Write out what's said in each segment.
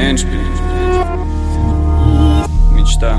Эндшпиль. Мечта.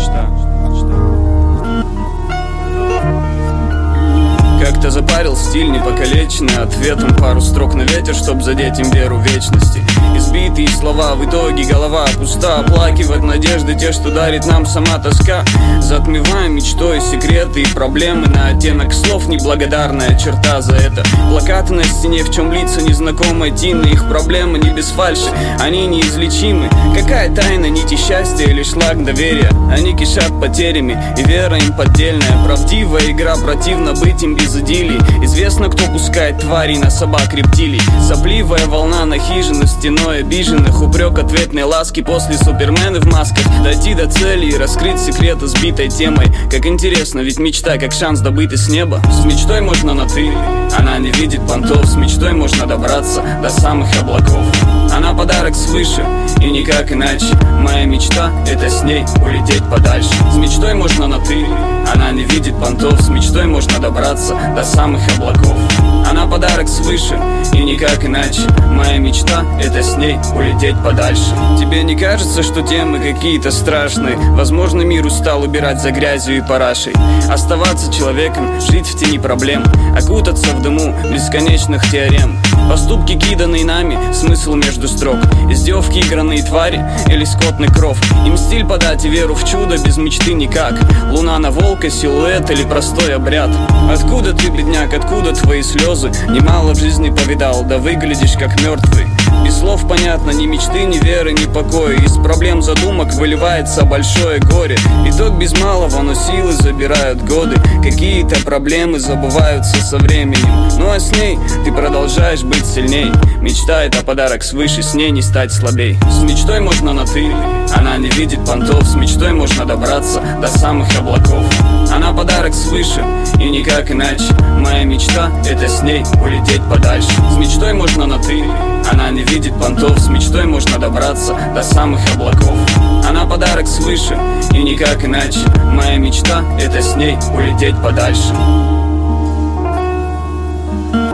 Как-то запарил стиль непокалеченный ответом пару строк на ветер, чтоб задеть им веру в вечности. Избитые слова, в итоге голова пуста. Оплакивать надежды те, что дарит нам сама тоска. Затмеваем мечтой секреты и проблемы на оттенок слов. Неблагодарная черта за это. Плакаты на стене, в чем лица незнакомой Тины. Их проблемы не без фальши, они неизлечимы. Какая тайна нити счастья или шлак доверия? Они кишат потерями, и вера им поддельная. Правдивая игра, противно быть им без идиллий. Известно, кто пускает тварей на собак рептилий. Сопливая волна на хижины, стеной обиженных. Упрек ответной ласки после супермены в масках. Дойти до цели и раскрыть секреты сбитой темой. Как интересно, ведь мечта как шанс добытый с неба. С мечтой можно на ты, она не видит понтов. С мечтой можно добраться до самых облаков. Она подарок свыше, и никак иначе. Моя мечта — это с ней улететь подальше. С мечтой можно на ты, она не видит понтов. С мечтой можно добраться до самых облаков. Она подарок свыше, и никак иначе. Моя мечта — это с ней улететь подальше. Тебе не кажется, что темы какие-то страшные? Возможно, мир устал убирать за грязью и парашей. Оставаться человеком, жить в тени проблем, окутаться в дыму бесконечных теорем. Поступки, киданные нами, смысл между строк. Издевки, игранные твари или скотный кров. Им стиль подать и веру в чудо, без мечты никак. Луна на волка, силуэт или простой обряд. Откуда ты, бедняк, откуда твои слезы? Немало в жизни повидал, да выглядишь как мертвый. Без слов понятно, ни мечты, ни веры, ни покоя. Из проблем задумок выливается большое горе. Итог без малого, но силы забирают годы. Какие-то проблемы забываются со временем. Ну а с ней ты продолжаешь быть сильней. Мечта — это подарок свыше, с ней не стать слабей. С мечтой можно на ты, она не видит понтов. С мечтой можно добраться до самых облаков. Она подарок свыше, и никак иначе. Моя мечта — это с ней улететь подальше. С мечтой можно на ты, она не видит понтов. С мечтой можно добраться до самых облаков. Она подарок свыше, и никак иначе. Моя мечта — это с ней улететь подальше.